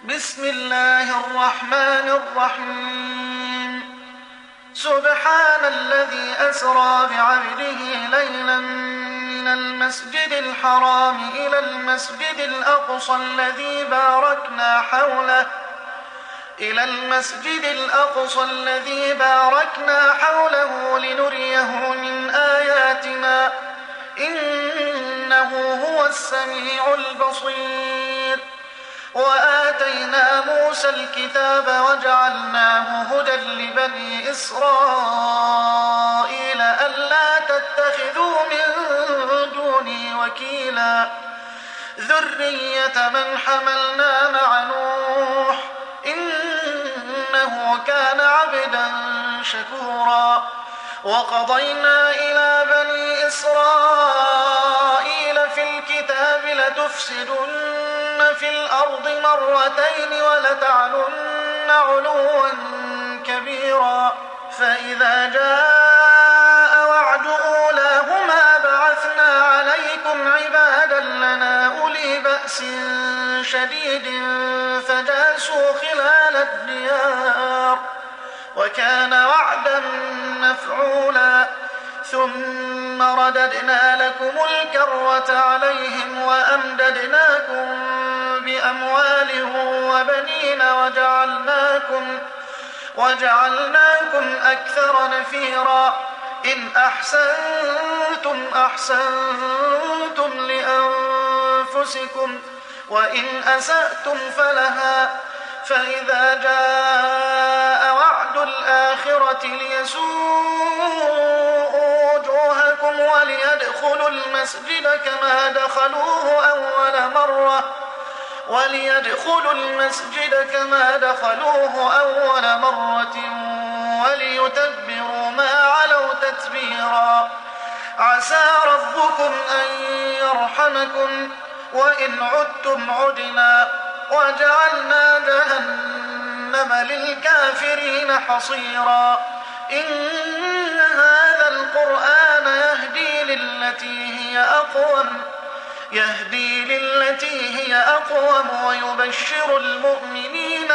بسم الله الرحمن الرحيم سبحان الذي أسرى بعبده ليلا من المسجد الحرام إلى المسجد الأقصى الذي باركنا حوله لنريه من آياتنا إنه هو السميع البصير وآتينا موسى الكتاب وجعلناه هدى لبني إسرائيل ألا تتخذوا من دوني وكيلا ذرية من حملنا مع نوح إنه كان عبدا شكورا وقضينا إلى بني إسرائيل في الكتاب لتفسدن في الأرض مرتين ولتعلن علوا كبيرا فإذا جاء وعد أولاهما بعثنا عليكم عبادا لنا أولي بأس شديد فجاسوا خلال الديار وكان وعدا مفعولا ثم رددنا لكم الكرة عليهم وأمددناكم بأموال وبنين وجعلناكم أكثر نفيرا إن أحسنتم لأنفسكم وإن أسأتم فلها فإذا جاء وعد الآخرة ليسوءوا وجوهكم وليدخلوا المسجد كما دخلوه أول مرة وليتبروا ما علوا تتبيرا عسى ربكم أن يرحمكم وإن عدتم عدنا وجعلنا جهنم للكافرين حصيرا إن هذا القرآن يهدي للتي هي أقوم ويبشر المؤمنين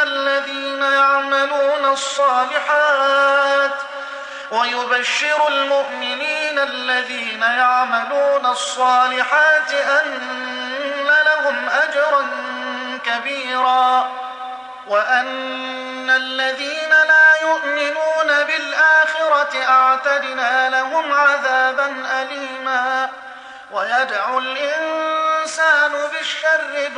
الذين يعملون الصالحات أن لهم أجرا كبيرا وأن الذين لا يؤمنون بالآخرة أعتدنا لهم عذابا أليما ويدعو الإنسان بالشر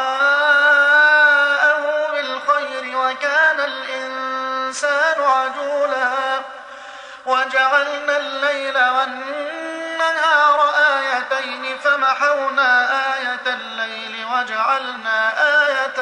دعاءه بالخير وكان الإنسان عجولا وجعلنا الليل والنهار آيتين فمحونا آية الليل وجعلنا آية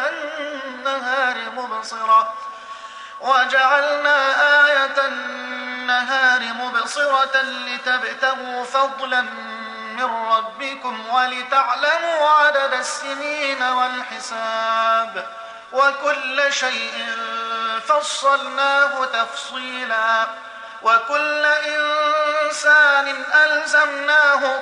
النهار مبصرة لتبتغوا فضلا من ربكم ولتعلموا عدد السنين والحساب وكل شيء فصلناه تفصيلا وكل إنسان ألزمناه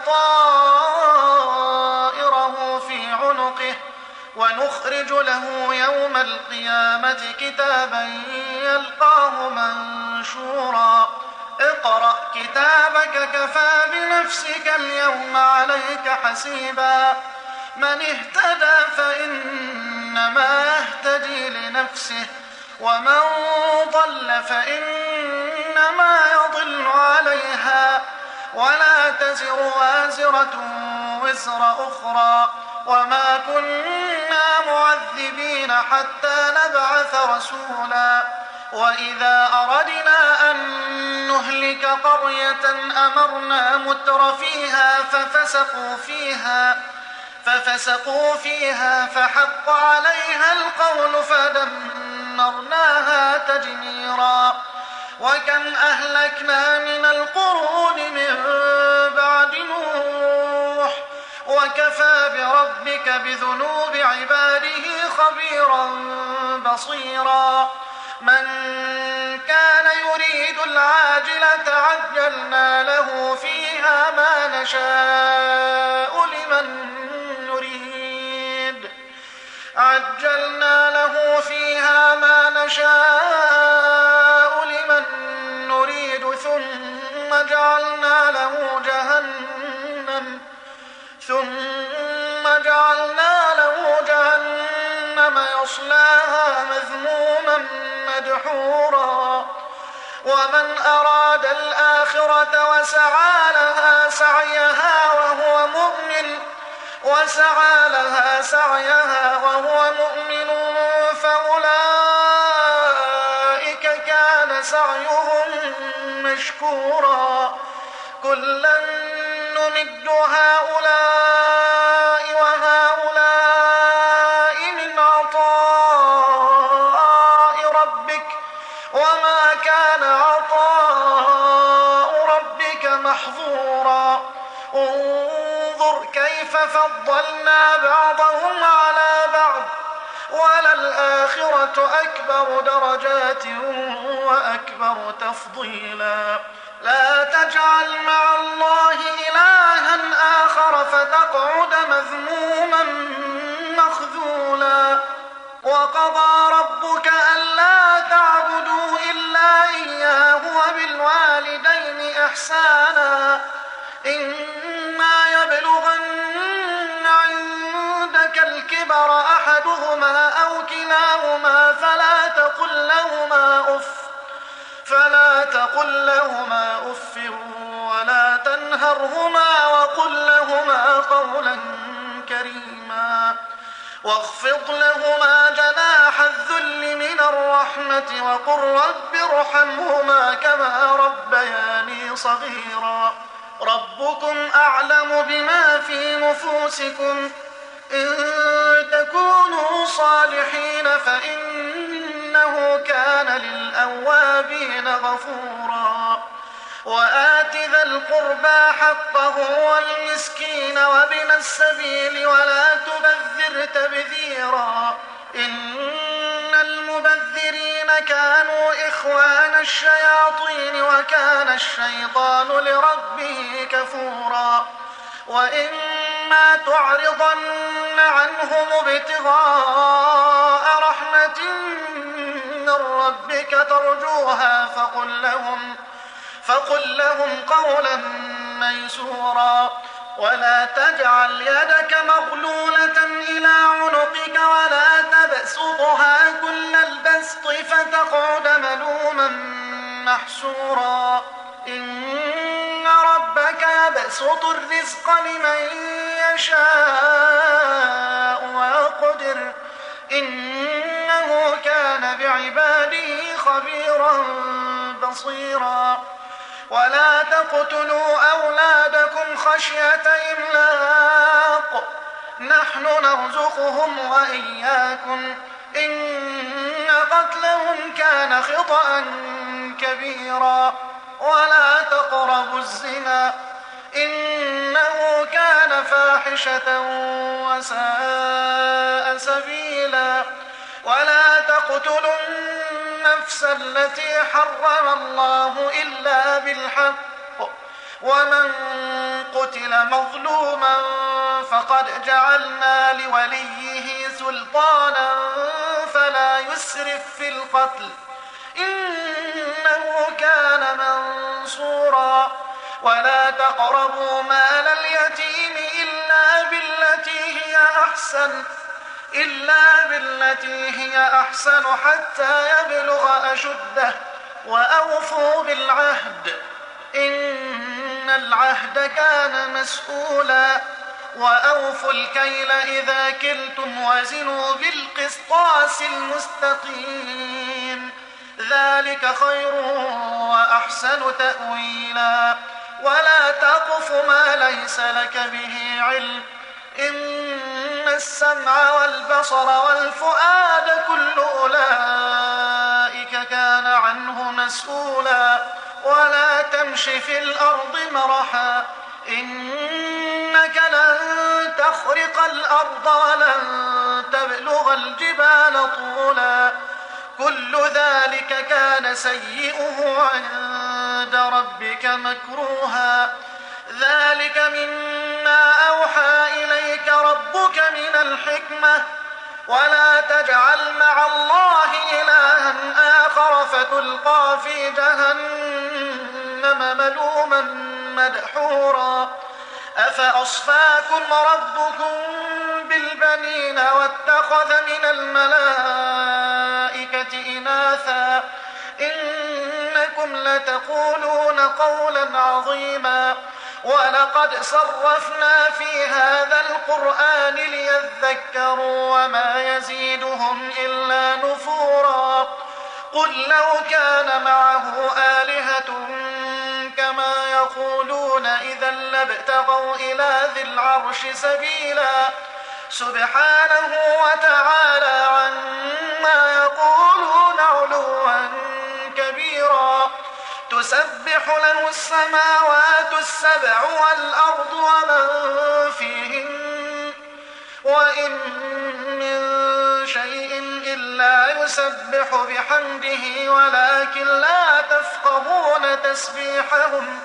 طائره في عنقه ونخرج له يوم القيامة كتابا يلقاه منشورا اقرأ كتابك كفى بنفسك اليوم عليك حسيبا من اهتدى فإنما يهتدي لنفسه ومن ضل فإنما يضل عليها ولا تزر وازرة وزر أخرى وما كنا معذبين حتى نبعث رسولا وإذا أردنا أن نهلك قرية أمرنا مترفيها ففسقوا فيها فحق عليها القول فدمرناها تدميرا وكم أهلكنا من القرون من بعد نوح وكفى بربك بذنوب عباده خبيرا بصيرا من كان يريد العاجلة عجلنا له فيها ما نشاء لمن نريد عجلنا له جهنم يصلاها مذموما مدحورا ومن أراد الآخرة وسعى لها سعيها وهو مؤمن فأولئك كان سعيهم مشكورا كلا نمد هؤلاء وهؤلاء من عطاء ربك وما كان عطاء ربك محظورا انظر كيف فضلنا بعضهم على بعض وللآخرة أكبر درجات وأكبر تفضيلا لا تجعل مع الله إلها آخر فتقعد مذموما مخذولا وقضى ربك ألا تعبدوا إلا إياه وبالوالدين إحسانا إما يبلغن عندك الكبر أحدهما أو كلاهما فلا تقل لهما أف ولا تنهرهما وقل لهما قولا كريما واخفض لهما جناح الذل من الرحمة وقل رب ارحمهما كما ربياني صغيرا ربكم أعلم بما في نفوسكم إن تكونوا صالحين فإنه كان للأوابين غفورا وآت ذا القربى حقه والمسكين وابن السبيل ولا تبذر تبذيرا إن المبذرين كانوا إخوان الشياطين وكان الشيطان لربه كفورا وإما تعرضن عنهم ابتغاء رحمة من ربك ترجوها فقل لهم قولا ميسورا ولا تجعل يدك مغلولة إلى عنقك ولا تبسطها كل البسط فتقعد ملوما محسورا إن ربك يبسط الرزق لمن يشاء ويقدر إنه كان بعباده خبيرا بصيرا ولا تقتلوا أولادكم خشية إملاق نحن نرزقهم وإياكم إن قتلهم كان خطأ كبيرا ولا تقربوا الزنا إنه كان فاحشة وساء سبيلا ولا تقتلوا النفس التي حرم الله إلا بالحق ومن قتل مظلوما فقد جعلنا لوليه سلطانا فلا يسرف في القتل إنه كان منصورا ولا تقربوا مال اليتيم إلا بالتي هي أحسن حتى يبلغ أشده وأوفوا بالعهد إن العهد كان مسؤولا وأوفوا الكيل إذا كلتم وزنوا بالقسطاس المستقيم ذلك خير وأحسن تأويلا ولا تقف ما ليس لك به علم إن السمع والبصر والفؤاد كل أولئك كان عنه مسؤولا ولا تمش في الأرض مرحا إنك لن تخرق الأرض ولن تبلغ الجبال طولا كل ذلك كان سيئه عند ربك مكروها ذلك مما أوحى إليك ربك من الحكمة ولا تجعل مع الله إلها آخر فتلقى في جهنم ملوما مدحورا أفأصفاكم ربكم بالبنين واتخذ من الملائكة إناثا إنكم لتقولون قولا عظيما ولقد صرفنا في هذا القرآن ليذكروا وما يزيدهم إلا نفورا قل لو كان معه آلهة كما يقولون إذا لابتغوا إلى ذي العرش سبيلا سبحانه وتعالى عما يقولون علوا كبيرا تسبح له السماوات السبع والأرض ومن فيهن وإن من شيء إلا يسبح بحمده ولكن لا تفقهون تسبيحهم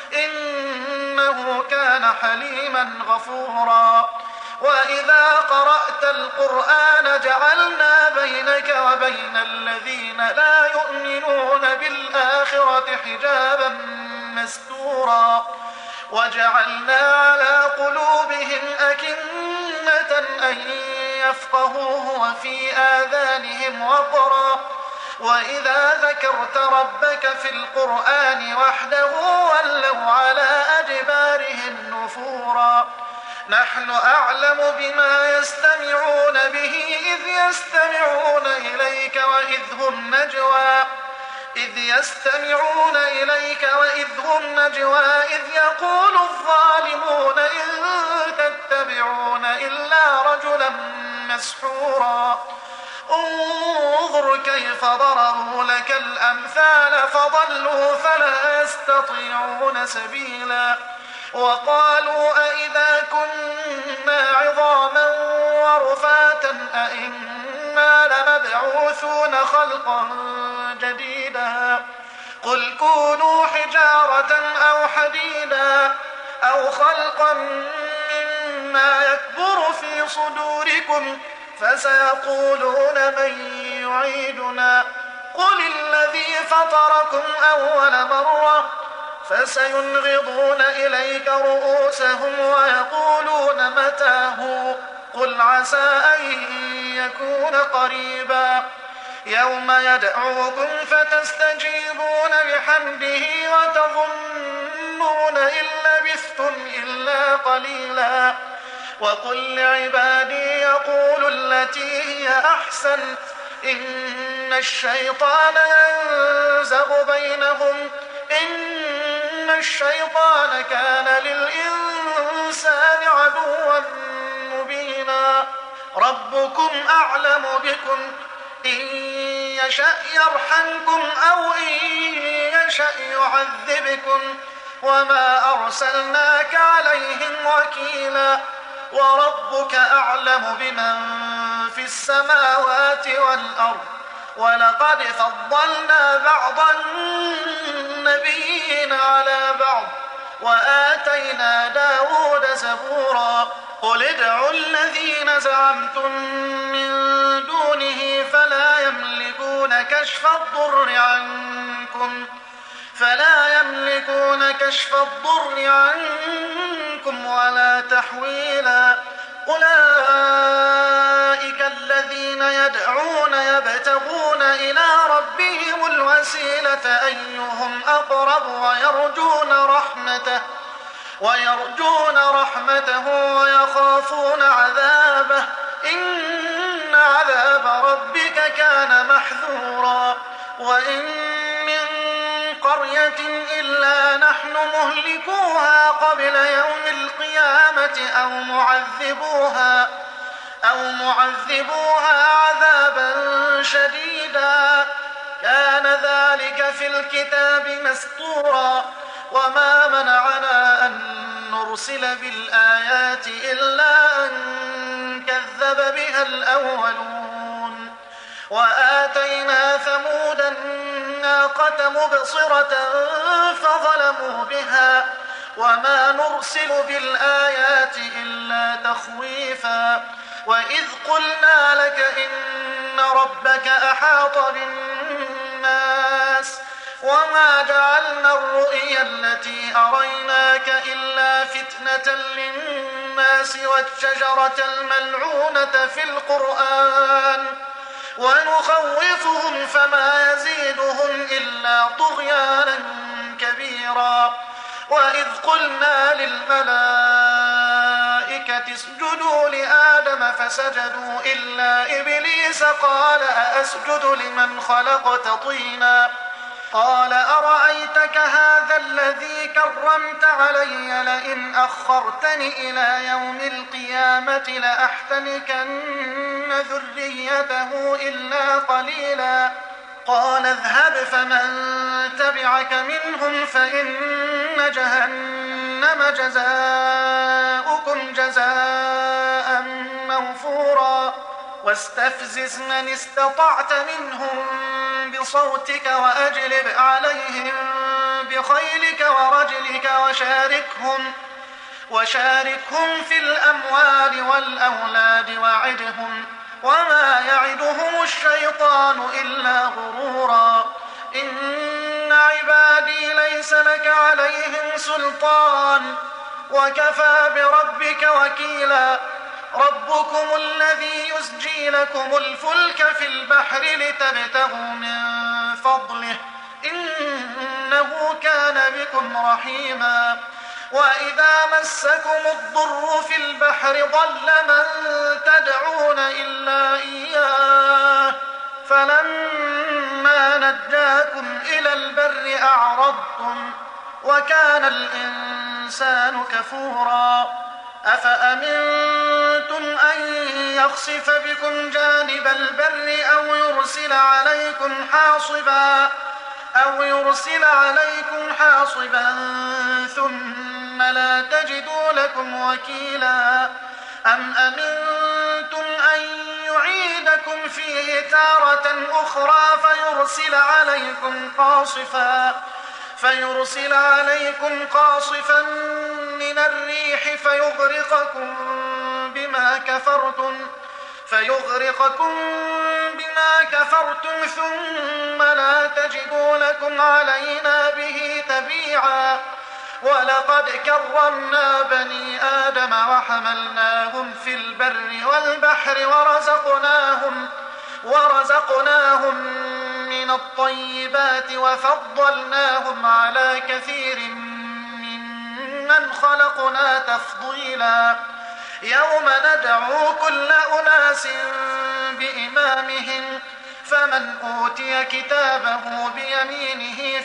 إنه كان حليما غفورا وإذا قرأت القرآن جعلنا بينك وبين الذين لا يؤمنون بالآخرة حجابا مستورا وجعلنا على قلوبهم أكنة أن يفقهوه وفي آذانهم وقرا وإذا ذكرت ربك في القرآن وحده ولوا على أدبارهم نفورا نحن أعلم بما يستمعون به إذ يستمعون إليك وإذ هم نجوى إذ يقول الظالمون إن تتبعون إلا رجلا مسحورا انظر كيف ضربوا لك الأمثال فضلوا فلا يستطيعون سبيلا وقالوا أئذا كنا عظاما ورفاتا أئنا لمبعوثون خلقا جديدا قل كونوا حجارة أو حديدا أو خلقا مما يكبر في صدوركم فسيقولون من يعيدنا قل الذي فطركم أول مرة فسينغضون إليك رؤوسهم ويقولون متى قل عسى أن يكون قريبا يوم يدعوكم فتستجيبون بحمده وتظنون إن لبثتم إلا قليلا وقل لعبادي يقولوا التي هي أحسن إن الشيطان ينزغ بينهم إن الشيطان كان للإنسان عدوا مبينا ربكم أعلم بكم إن يشأ يرحمكم أو إن يشأ يعذبكم وما أرسلناك عليهم وكيلا وربك أعلم بمن في السماوات والأرض ولقد فضلنا بعض النبيين على بعض وآتينا داود زبورا قل ادعوا الذين زعمتم من دونه فلا يملكون كشف الضر عنكم ولا تحويلا أولئك الذين يدعون يبتغون إلى ربهم الوسيلة أيهم أقرب ويرجون رحمته ويخافون عذابه إن عذاب ربك كان محذورا وإن من قرية إلا نحن مهلكوها قبل يوم القيامة أو معذبوها عذابا شديدا كان ذلك في الكتاب مسطورا وما منعنا أن نرسل بالآيات إلا أن كذب بها الأولون وآتينا ثمود الناقة مبصرة فظلموا بها وما نرسل بالآيات إلا تخويفا وإذ قلنا لك إن ربك أحاط بالناس وما جعلنا الرؤيا التي أريناك إلا فتنة للناس الناس والشجرة الملعونة في القرآن ونخوفهم فما يزيدهم إلا طغيانا كبيرا. وإذ قلنا للملائكة اسجدوا لآدم فسجدوا إلا إبليس قال أأسجد لمن خلقت طينا قال أرأيتك هذا الذي كرمت علي لئن أخرتني إلى يوم القيامة لأحتنكن ذريته إلا قليلا. قال اذهب فمن تبعك منهم فإن جهنم جزاؤكم جزاء موفورا. واستفزز من استطعت منهم بصوتك وأجلب عليهم بخيلك ورجلك وشاركهم في الأموال والأولاد وعدهم وما يعدهم الشيطان إلا غرورا. إن عبادي ليس لك عليهم سلطان وكفى بربك وكيلا. ربكم الذي يسجي لكم الفلك في البحر لتبتغوا من فضله إنه كان بكم رحيما. وإذا مسكم الضر في البحر ضل من تدعون إلا إياه فلما نجاكم إلى البر أعرضتم وكان الإنسان كفورا. أفأمنتم أن يخسف بكم جانب البر أو يرسل عليكم حاصبا ثم لا تجدوا لكم وكيلا. أم أمنتم أن يعيدكم فيه تارة أخرى فيرسل عليكم قاصفا من الريح فيغرقكم بما كفرتم ثم لا تجدوا لكم علينا به تبيعا. ولقد كرمنا بني آدم وحملناهم في البر والبحر ورزقناهم من الطيبات وفضلناهم على كثير ممن خلقنا تفضيلا. يوم ندعو كل أناس بإمامهم فمن أوتي كتابه بيمينه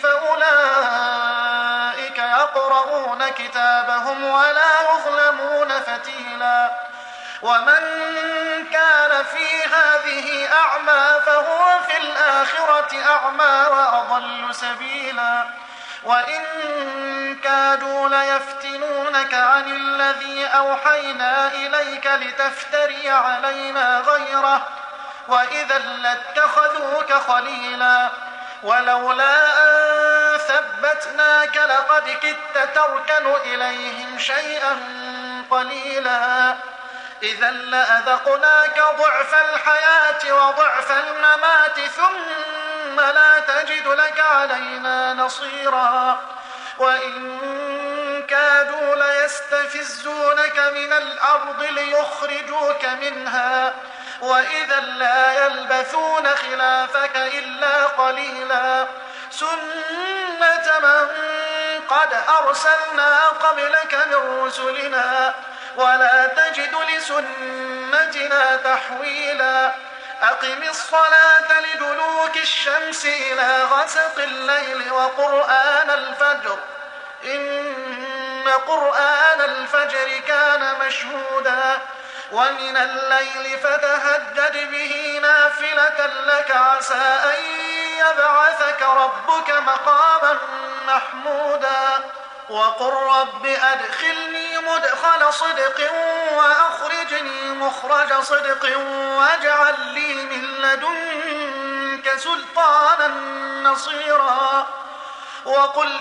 فأولئك يقرؤون كتابهم ولا يظلمون فتيلا. ومن كان في هذه أعمى فهو في الآخرة أعمى وأضل سبيلا. وإن كادوا ليفتنونك عن الذي أوحينا إليك لتفتري علينا غيره وإذا لاتخذوك خليلا. ولولا أن ثبتناك لقد كدت تركن إليهم شيئا قليلا. إذا لأذقناك ضعف الحياة وضعف الممات ثم لا تجد لك علينا نصيرا. وإن كادوا ليستفزونك من الأرض ليخرجوك منها وإذا لا يلبثون خلافك إلا قليلا. سنة من قد أرسلنا قبلك من رسلنا ولا تجد لسنتنا تحويلا. أقم الصلاة لدلوك الشمس إلى غسق الليل وقرآن الفجر إن قرآن الفجر كان مشهودا. ومن الليل فتهجد به نافلة لك عسى أن يبعثك ربك مقاما محمودا. وقل رب أدخلني مدخل صدق وأخرجني مخرج صدق واجعل لي من لدنك سلطانا نصيرا. وقل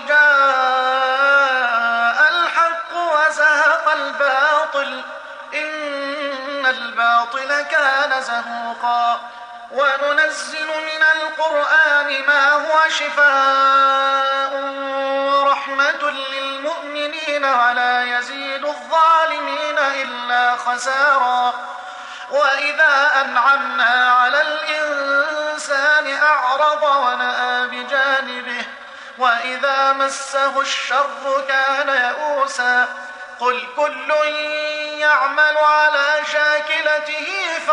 جاء الحق وزهق الباطل إن الباطل كان زهوقا. وننزل من القرآن ما هو شفاء ورحمة للمؤمنين ولا يزيد الظالمين خسارا. وإذا أنعمنا على الإنسان أعرض ونأى بجانبه وإذا مسه الشر كان يئوسا. قل كل يعمل على شاكلته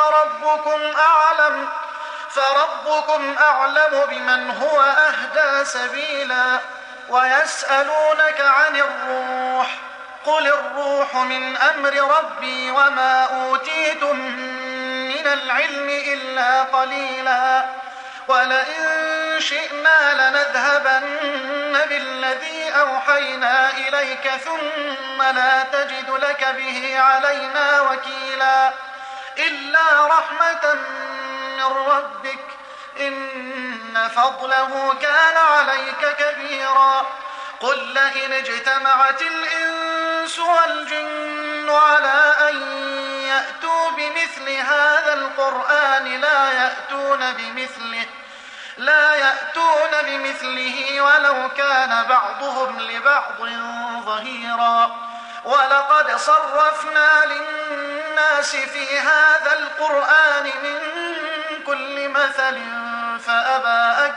فربكم أعلم بمن هو أهدى سبيلا. ويسألونك عن الروح قل الروح من أمر ربي وما أوتيتم من العلم إلا قليلا. ولئن شئنا لنذهبن بالذي أوحينا إليك ثم لا تجد لك به علينا وكيلا. إلا رحمة من ربك إن فضله كان عليك كبيرا. قل لئن اجتمعت الإنس والجن على أن يأتوا بمثل هذا القرآن لا يأتون بمثله ولو كان بعضهم لبعض ظهيرا. ولقد صرفنا للناس في هذا القرآن من كل مثل فأبى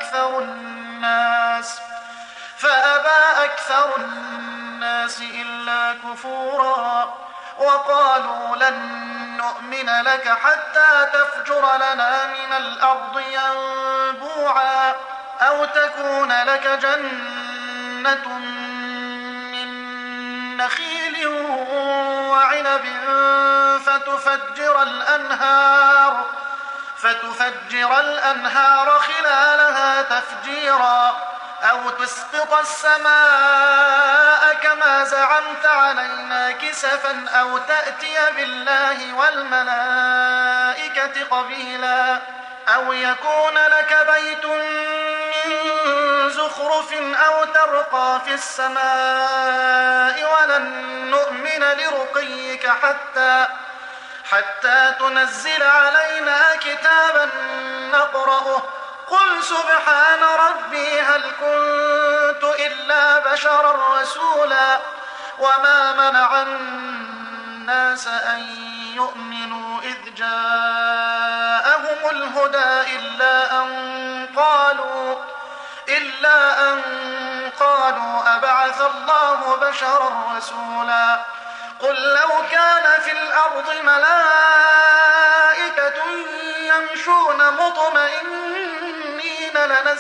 أكثر الناس إلا كفورا. وقالوا لن نؤمن لك حتى تفجر لنا من الأرض ينبوعا أو تكون لك جنة من نخيل وعنب فتفجر الأنهار خلالها تفجيرا أو تسقط السماء كما زعمت علينا كسفا أو تأتي بالله والملائكة قبيلا أو يكون لك بيت من زخرف أو ترقى في السماء ولن نؤمن لرقيك حتى تنزل علينا كتابا نقرأه. قل سبحان ربي هل كنت إلا بشرا رسولا. وما منع الناس أن يؤمنوا إذ جاءهم الهدى إلا أن قالوا أبعث الله بشرا رسولا. قل لو كان في الأرض ملائكة يمشون مطمئنين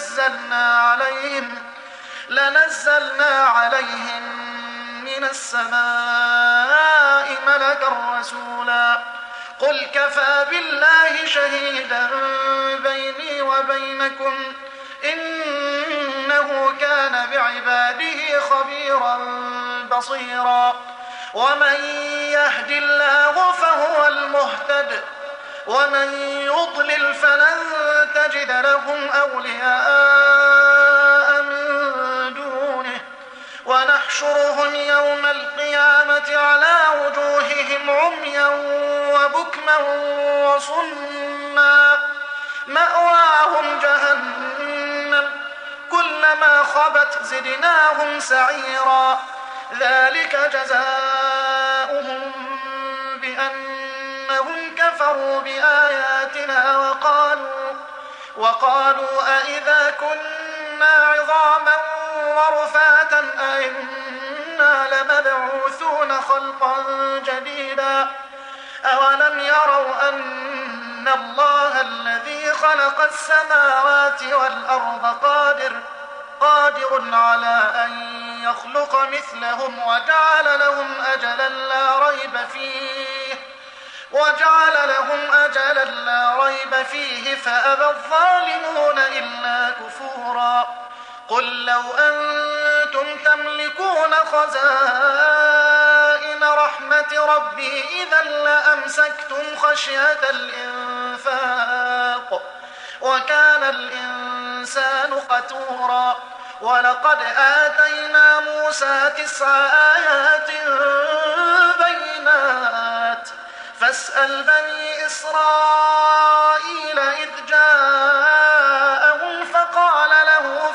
لنزلنا عليهم من السماء ملكا رسولا. قل كفى بالله شهيدا بيني وبينكم إنه كان بعباده خبيرا بصيرا. ومن يهد الله فهو المهتد ومن يضلل فلن تجد لهم أولياء من دونه. ونحشرهم يوم القيامة على وجوههم عميا وبكما وصما مأواهم جهنم كلما خبت زدناهم سعيرا. ذلك جزاؤهم بأنهم كفروا بآياتنا وقالوا أئذا كنا عظاما ورفاتا أئنا لمبعوثون خلقا جديدا. أولم يروا أن الله الذي خلق السماوات والأرض قادر على أن يخلق مثلهم وجعل لهم أجلا لا ريب فيه فأبى الظالمون إلا كفورا. قل لو أنتم تملكون خزائن رحمة ربي إذا لأمسكتم خشية الإنفاق وكان الإنسان قتورا. ولقد آتينا موسى 9 آيات بينات فاسأل بني إسرائيل إذ جاءهم فقال له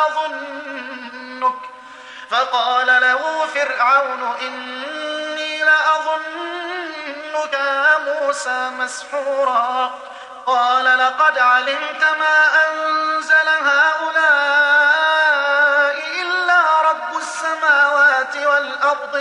فرعون إني لأظنك يا موسى مسحورا قال لقد علمت ما أنزل هؤلاء إلا رب السماوات والأرض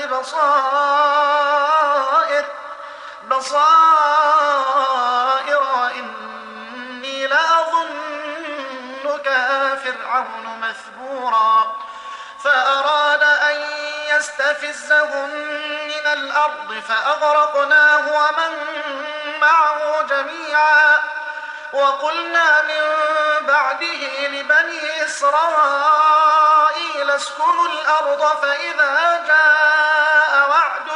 بصائر وإني لأظنك يا فرعون مثبورا فأراد أن يستفزهم من الأرض فأغرقناه ومن معه جميعا وقلنا من بعده لبني إسرائيل اسكنوا الأرض فإذا جاء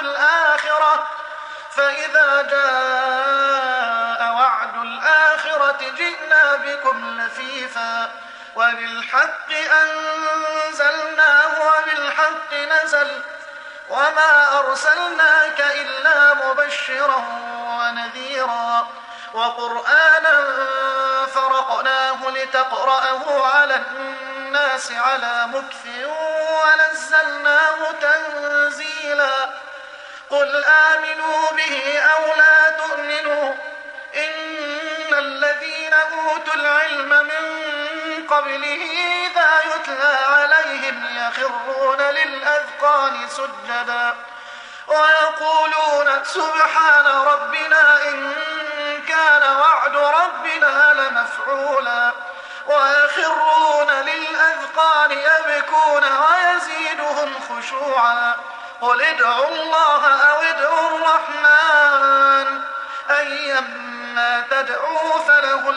وعد الآخرة جئنا بكم لفيفا وبالحق أنزلناه وبالحق نزل وما أرسلناك إلا مبشرا ونذيرا وقرآنا فرقناه لتقرأه على الناس على مكث ونزلناه تنزيلا قل آمنوا به أو لا تؤمنوا إن الذين أوتوا العلم من قبله إذا يتلى عليهم يخرون للأذقان سجدا ويقولون سبحان ربنا إن كان وعد ربنا لمفعولا ويخرون للأذقان يبكون ويزيدهم خشوعا قل ادعوا الله أو ادعوا الرحمن أيما تدعوا فله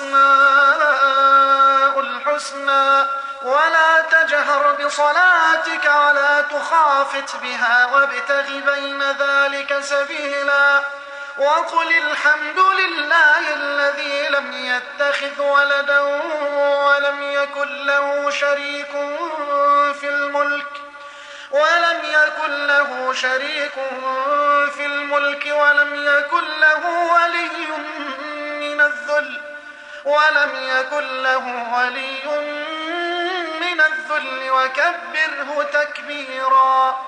الأسماء الحسنى ولا تجهر بصلاتك ولا تخافت بها وابتغ بين ذلك سبيلا وقل الحمد لله الذي لم يتخذ ولدا ولم يكن له شريك في الملك ولم يكن له ولي من الذل وكبره تكبيرا.